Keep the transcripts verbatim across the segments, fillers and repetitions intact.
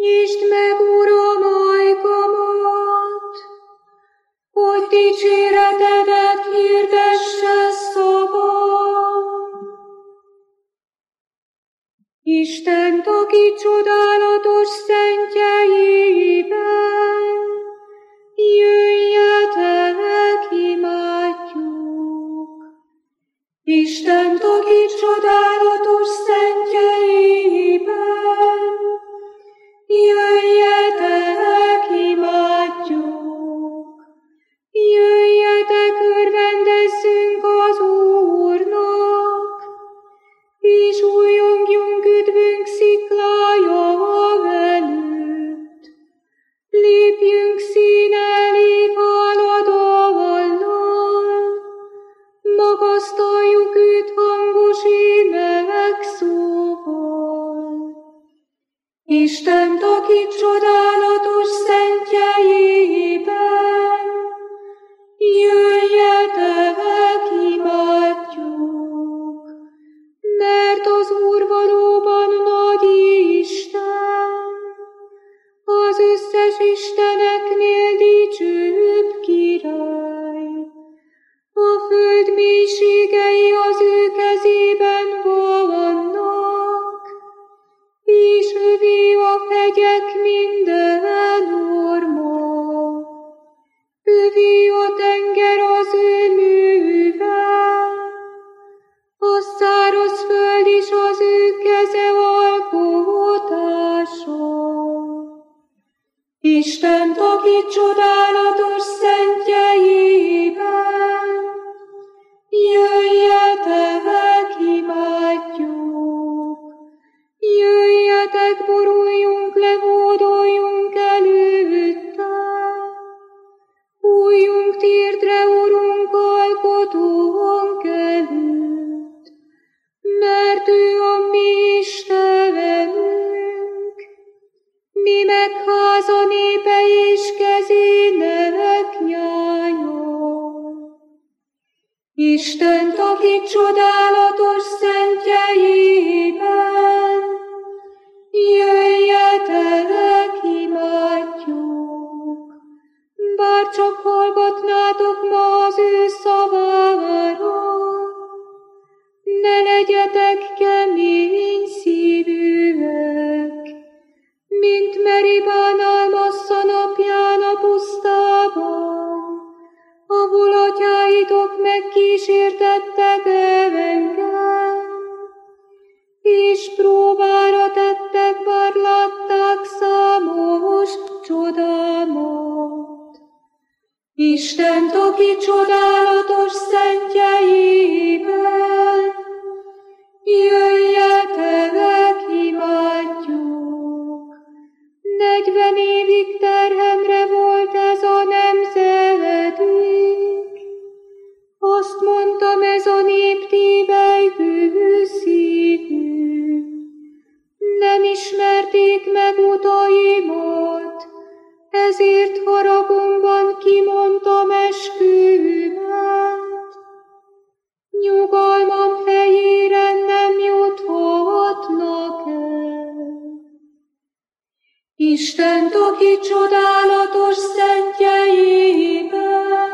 Nyisd meg, Uram, ajkamat, hogy dicséretedet hirdesse szavam. Istent, aki csodálatos szentjeiben, jöjjetek, imádjuk. Istent, aki csodálatos szentjeiben, jöjjetek, imádjuk. Jöjjetek, örvendezzünk az Úrnak, és újjongjunk üdvünk sziklája előtt. Lépjünk szín elé háladallal, magasztaljuk őt hangos énekszóval. Istent, aki csodálatos szentjeiben, jöjjetek, imádjuk. Mert az Úr valóban nagy Isten, az összes isteneknél dicsőbb király. A föld mélységei az ő kezében vannak, és övé a hegyek minden orma. Övé a tenger az ő műve, a száraz föld is az ő keze alkotása. Istent, aki csodálatos szentjeiben, jöjjetek, imádjuk. Jöjjetek, boruljunk le, hódoljunk előtte. Újjunk térdre, Urunk, alkotónk előtt, mert ő a mi Istenünk, mi meg háza népe és kezének nyája. Istent, aki csodálatos szentjeiben, jöjjetek, imádjuk. Bár csak hallgatnátok ma az ő szavára, ne legyetek kemény szívűek, mint Meribánál Massza napján a pusztában, ahol atyáitok megkísértettek engem, és próbára tettek, bár látták számos csodámat. Istent, aki csodálatos szentjeiben, jöjjetek, imádjuk. Negyven évig terhemre volt ez a nemzedék, azt mondtam, ez a nép tévelygő szívű. Nem ismerték meg utaimat, ezért haragomban kimondtam esküvőmet. Nyugalmam helyére nem juthatnak el. Istent, aki csodálatos szentjeiben,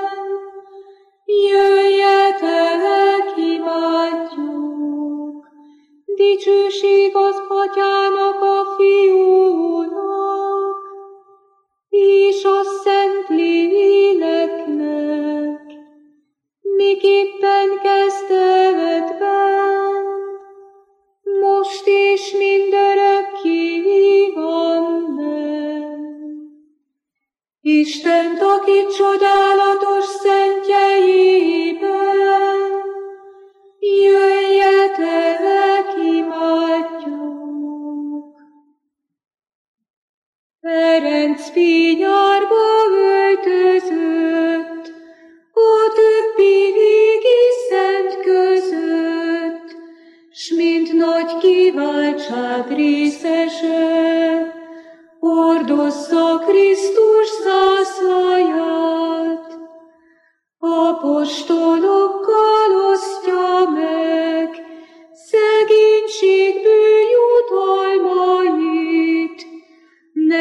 jöjjetek, imádjuk. Dicsőség az Atyának, a Fiúnak, és a Szent Léleknek, miképpen kezdetben, most és mindörökké, amen. Istent, aki csodálatos szentjeiben, jöjjetek, imádjuk. Ferenc fényárba öltözött, a többi régi szent között, s mint nagy kiváltság részese, hordozza Krisztus zászlaját. Apostolokkal osztja meg szegénységből jutalmait,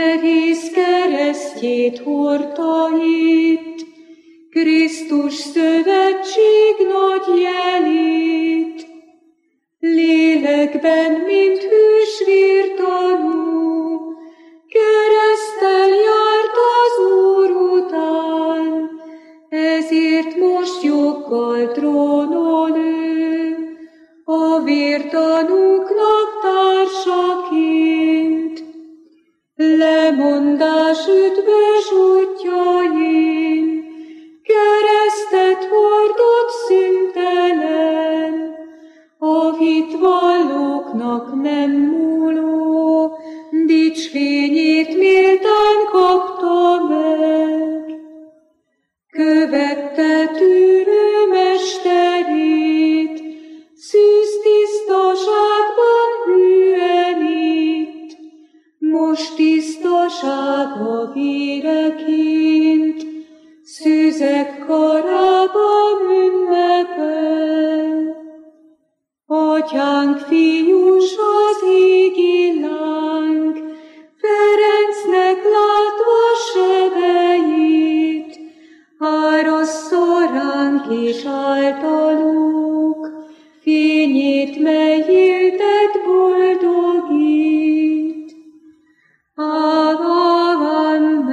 keresztjét hordta itt, Krisztus szövetség nagy jelét. Lélekben, mint hűs vértanú, kereszttel járt az Úr után, ezért most joggal trónon ő, a vértanúknak társaként. Lemondás üdvös útjain, keresztet hordott szüntelen, a hitvallóknak nem múló, dicsfényét méltán kapta meg. Követte tűrő mesterét, szűz tisztaságban hűen itt, most tisztasága véreként, szűzek karában ünnepel. Atyánk fiús az égi láng, Ferencnek látva sebeit, árassza ránk és általuk, fényét, mely éltet boldogít. Amen.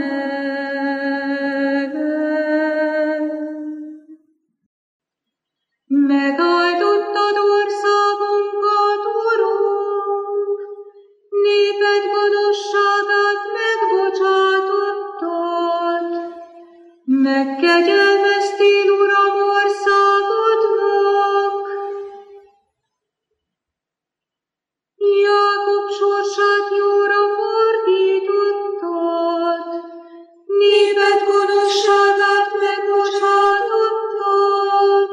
Megáldottad országunkat, Urunk, néped gonoszságát megbocsátottad. Megkegyelmeztél, Uram, országodnak. Jákob sorsát jóra fordítottad, néped gonoszságát megbocsátottad.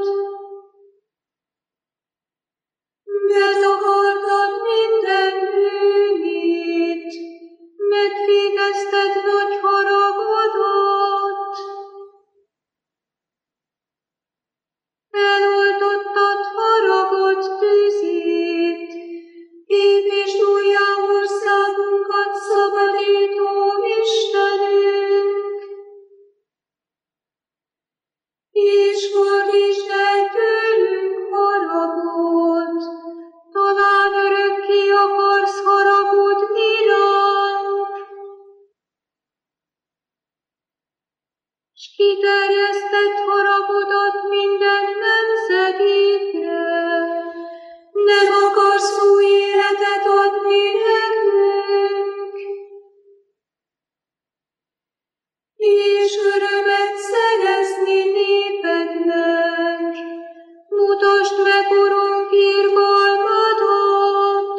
Bezavartad minden bűnét, megfékezted nagy haragodat. Eloltottad haragod tüzét, építsd újjá országunkat, szabadító Istenünk. És fordítsd el tőlünk haragod, talán örökké akarsz haragudni ránk. S kiterjesztett haragodat minden nemzedékre, nem akarsz új életet adni nekünk. És örömet szerezni népednek, mutasd meg, Urunk, irgalmadat.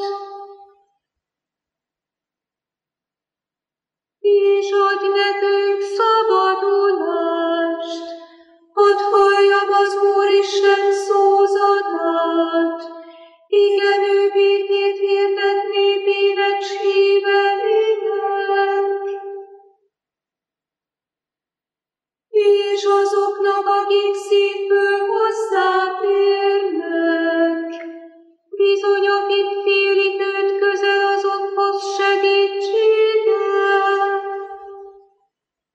És adj nekünk szabadulást, hadd halljam az Úristen szózatát, igen, ő békét hirdet népének, s hívelének. És azoknak, akik szívből hozzáférnek, bizony, akik félik őt, közel azokhoz segítséget.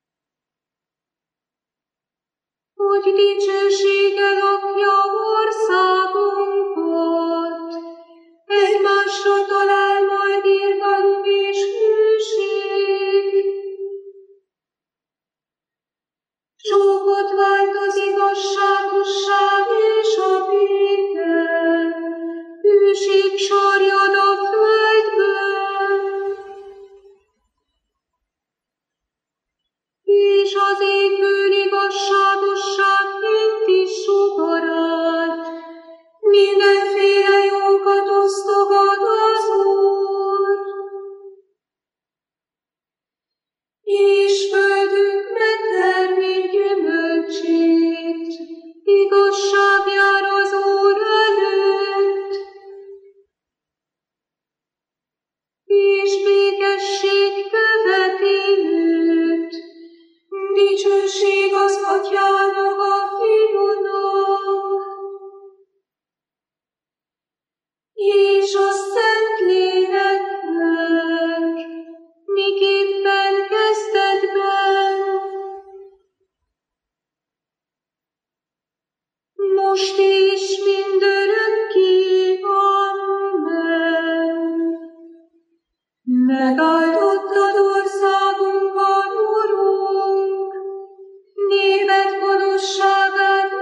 Megáldottad országunkat, Urunk, néped gonoszságát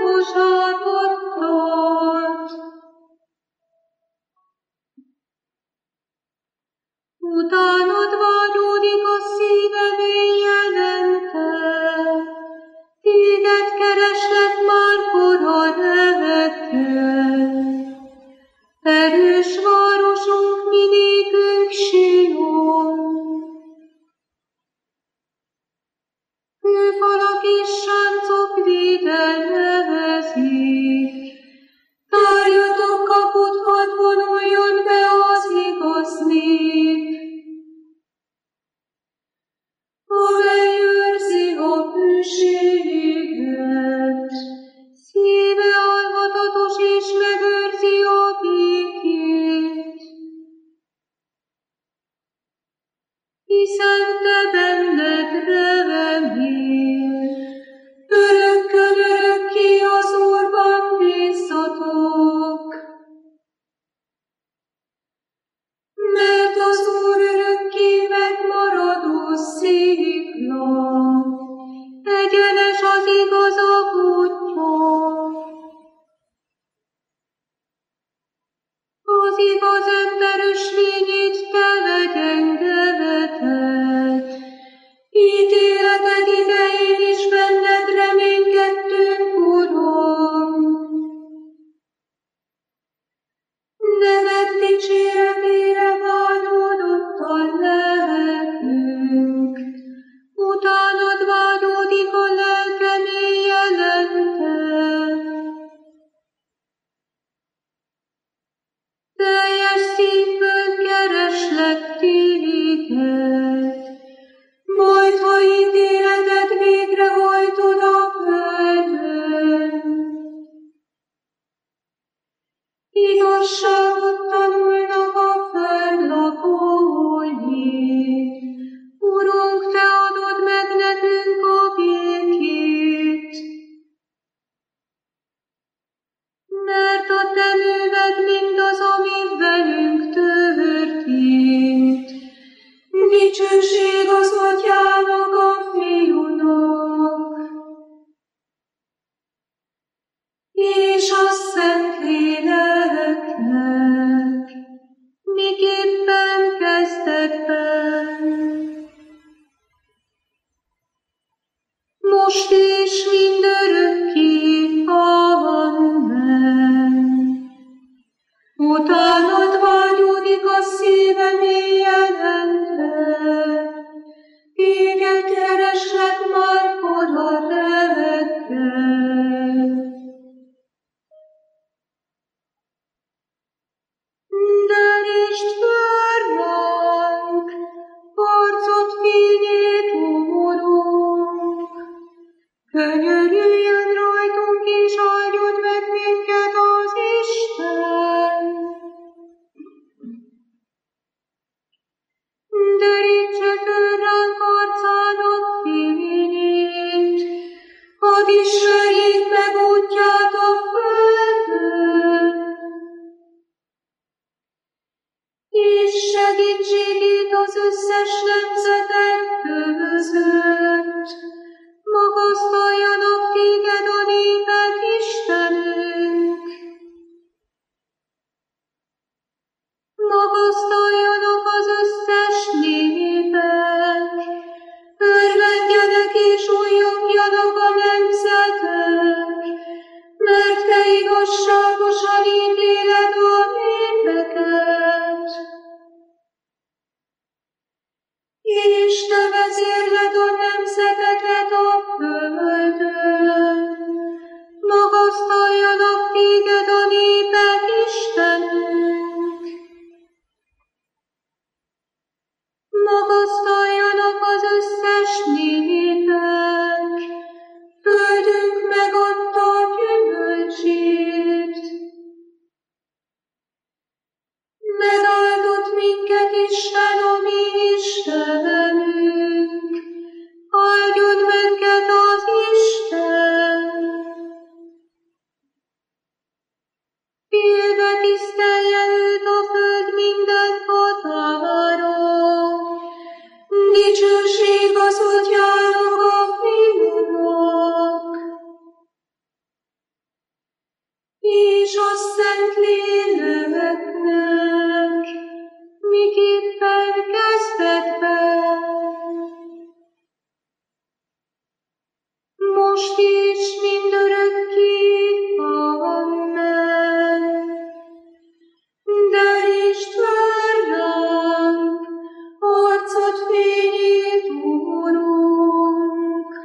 megbocsátottad. Utánad vágyódik a szívem éjjelente, téged kereslek már kora reggel. Erős városunk, mi nékünk Sion. Kőfalak és sáncok védelmezik. Tárjatok kaput, hadd vonuljon be az igaz nép. Amely őrzi a bűséget, szíve alvatatos és megőrzi a békét. Hiszen te benned remél, örökkön örökké az Úrban bízzatok. Mert az Úr örökké megmaradó szikla, egyenes az igazak útja. Az igaz ember ösvényét te legyengedheted, ítéleted idején is benned reménykedtünk, Uram. Neved dicséretére vágyódottan lelkünk, utánad vágyódik a lelkem éjjelente. Teljes szívből kereslek téged, majd ha ítéleted végrehajtod a földön. Igazságot tanulnak a föld lakói, Urunk, te adod meg nekünk a békét. Mert a te műved mindaz, ami velünk történt. Dicsőség az Atyának, a Fiúnak, és a Szentléleknek, miképpen kezdetben, most és mindörökké. Amen. Utánad vágyódik a szívem éjjelente, téged kereslek már kora reggel. Derítst föl ránk arcod fényét, Urunk, könyörüljön rajtunk és áldjon meg minket az Isten. Derítse föl ránk arcának fényét, hadd ismerjék meg útját a földön, és segítségét az összes nemzetek között. Magasztaljanak téged a népek, Istenünk! Magasztaljanak az összes népek! Örvendjenek és újjongjanak a nemzetek! Mert te igazságosan ítéled a népeket! Dicsőség az Atyának, a Fiúnak, és a Szentléleknek, miképpen kezdetben, most is mindörökké. Amen. Derítsd fel ránk arcod fényét, Urunk!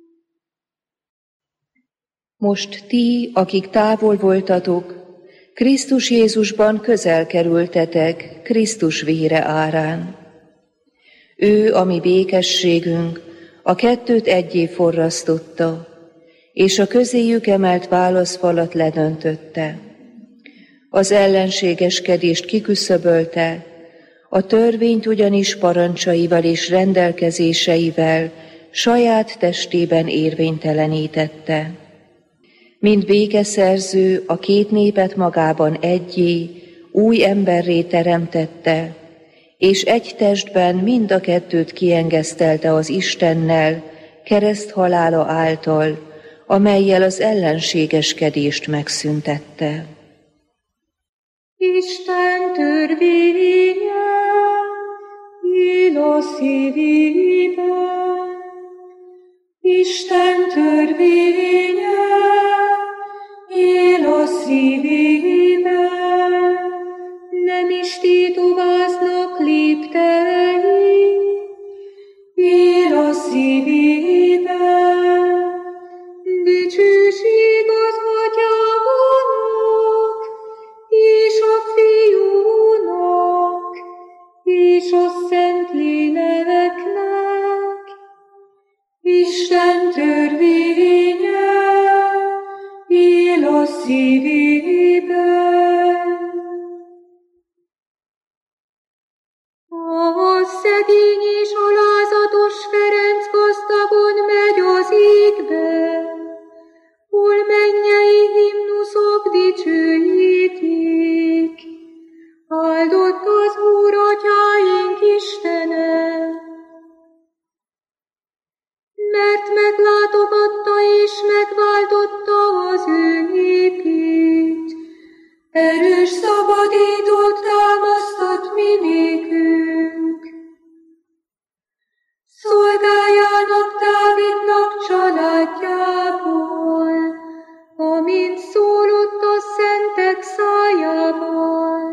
Most ti, akik távol voltatok, Krisztus Jézusban közel kerültetek Krisztus vére árán. Ő, a mi békességünk, a kettőt egyé forrasztotta, és a közéjük emelt válaszfalat ledöntötte. Az ellenségeskedést kiküszöbölte, a törvényt ugyanis parancsaival és rendelkezéseivel saját testében érvénytelenítette. Mint békeszerző a két népet magában egyé, új emberré teremtette, és egy testben mind a kettőt kiengesztelte az Istennel, kereszt halála által, amellyel az ellenségeskedést megszüntette. Isten törvénye él a szívében, Isten törvénye él a szívében, nem is tétováznak léptei, él a szívében. Dicsőség az Atyának, és a Fiúnak, és a Szentléleknek, Isten törvénye él a szívében. A szegény és alázatos Ferenc gazdagon megy az égbe, hol mennyei himnuszok dicsőítik. Áldott az Úr, Atyáink Istene, mert meglátogatta és megváltotta az ő népét. Erős szabadítót támasztott mi nékünk. Szolgájának Dávidnak családjából, amint szólott a szentek szájával.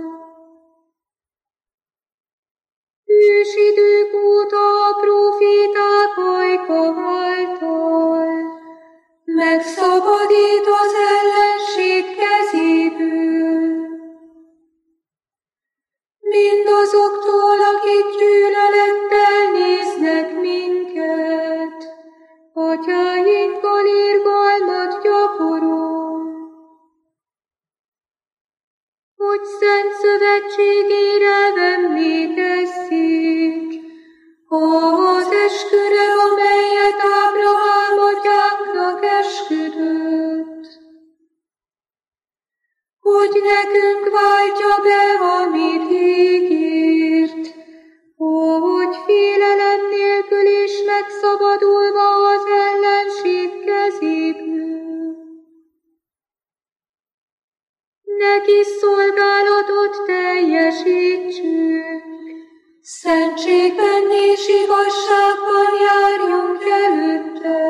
Ősidők óta a próféták ajka által megszabadít az ellenség kezéből. Mindazoktól, akik gyűlölettel néznek minket, atyáinkkal irgalmat gyakorol. Hogy szent szövetségére emlékezzék, az esküre, amelyet Ábrahám atyánknak esküdött, hogy nekünk váltja be, amit ígért, hogy félelem nélkül is megszabadulva az ellenség kezéből. Neki szolgálatot teljesítsünk, szentségben és igazságban járjunk előtte.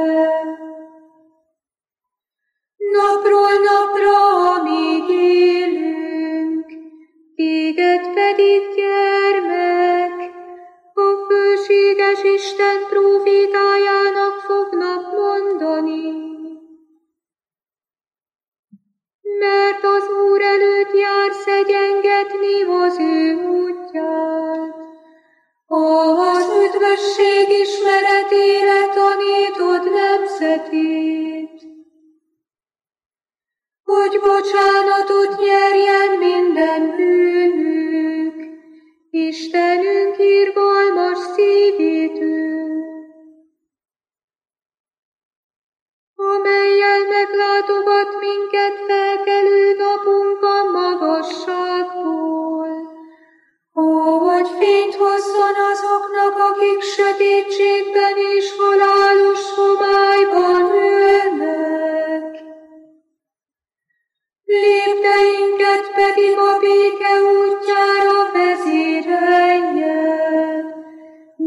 Napról napra, amíg élünk, téged pedig, gyermek, a fölséges Isten prófétájának fognak mondani. Mert az Úr előtt jársz egyengetni az ő útját, az üdvösség ismeretére tanítod nemzetét, hogy bocsánatot nyerjen minden bűnük, Istenünk irgalmas szívétől, amellyel meglátogat minket felkelő napunk a magasságból, hogy fényt hozzon azoknak, akik sötét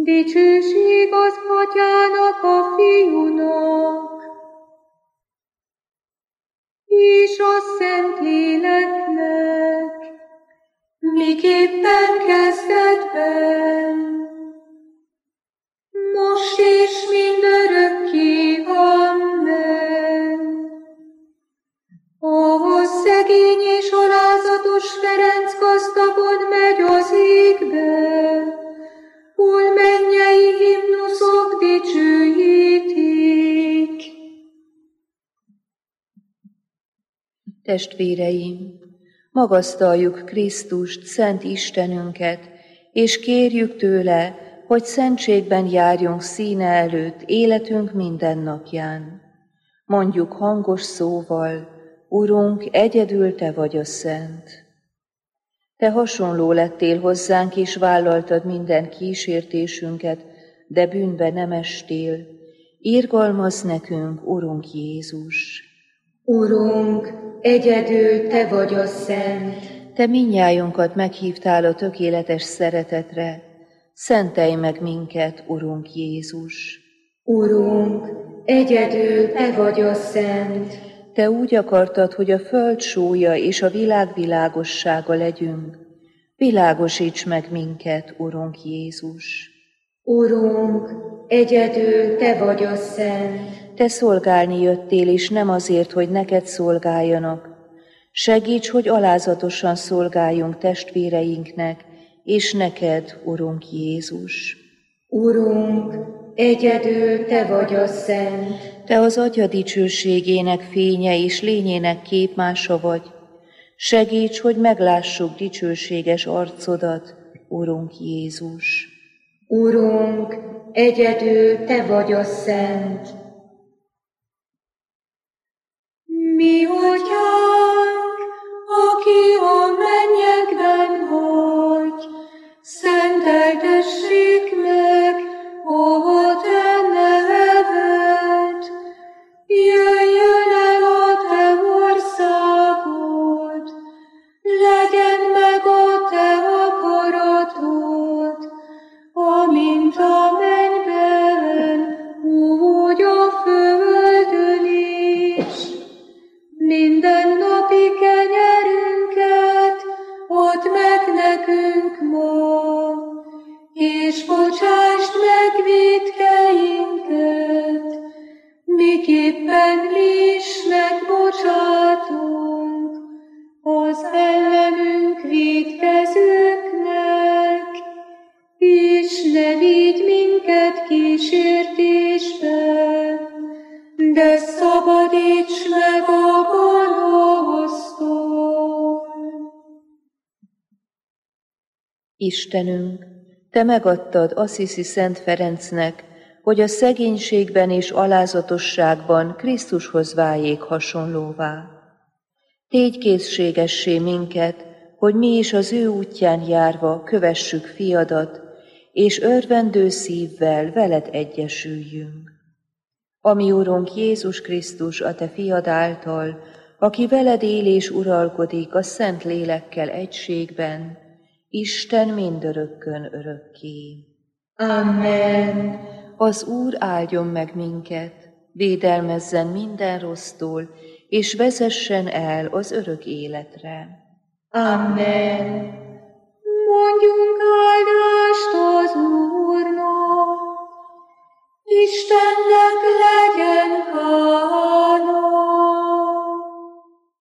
Dicsőség az Atyának, a Fiúnak, és a Szentléleknek, miképpen kezdetben, most és mindörökké. Amen. Ahhoz szegény és alázatos Ferenc gazdagon megy az égbe, hol mennyei himnuszok dicsőítik. Testvéreim, magasztaljuk Krisztust, Szent Istenünket, és kérjük tőle, hogy szentségben járjunk színe előtt életünk minden napján. Mondjuk hangos szóval, Urunk, egyedül Te vagy a Szent. Te hasonló lettél hozzánk, és vállaltad minden kísértésünket, de bűnbe nem estél. Irgalmazz nekünk, Urunk Jézus! Urunk, egyedül Te vagy a Szent. Te mindnyájunkat meghívtál a tökéletes szeretetre. Szentelj meg minket, Urunk Jézus! Urunk, egyedül Te vagy a Szent. Te úgy akartad, hogy a föld sója és a világ világossága legyünk. Világosíts meg minket, Urunk Jézus! Urunk, egyedül Te vagy a Szent. Te szolgálni jöttél, és nem azért, hogy neked szolgáljanak. Segíts, hogy alázatosan szolgáljunk testvéreinknek, és neked, Urunk Jézus! Urunk, egyedül Te vagy a Szent. Te az Atya dicsőségének fénye és lényének képmása vagy. Segíts, hogy meglássuk dicsőséges arcodat, Urunk Jézus! Urunk, egyedül Te vagy a Szent. Mi Atyánk, aki a mennyekben vagy, szenteltessék meg a Te neved. Jöjjön el a Te országod, legyen meg a Te akaratod, amint a mennyben, úgy a földön is. Minden napi kenyerünket add meg nekünk ma, és bocsásd meg vétkeinket, miképpen mi is megbocsátunk az ellenünk vétkezőknek, és ne vigy minket kísértésbe, de szabadíts meg a gonosztól. Istenünk, Te megadtad Assisi Szent Ferencnek, hogy a szegénységben és alázatosságban Krisztushoz váljék hasonlóvá. Tégy készségessé minket, hogy mi is az ő útján járva kövessük fiadat, és örvendő szívvel veled egyesüljünk. Ami Urunk Jézus Krisztus, a Te fiad által, aki veled él és uralkodik a Szent Lélekkel egységben, Isten mindörökkön örökké. Amen. Az Úr áldjon meg minket, védelmezzen minden rossztól, és vezessen el az örök életre. Amen. Mondjunk áldást az Úrnak, Istennek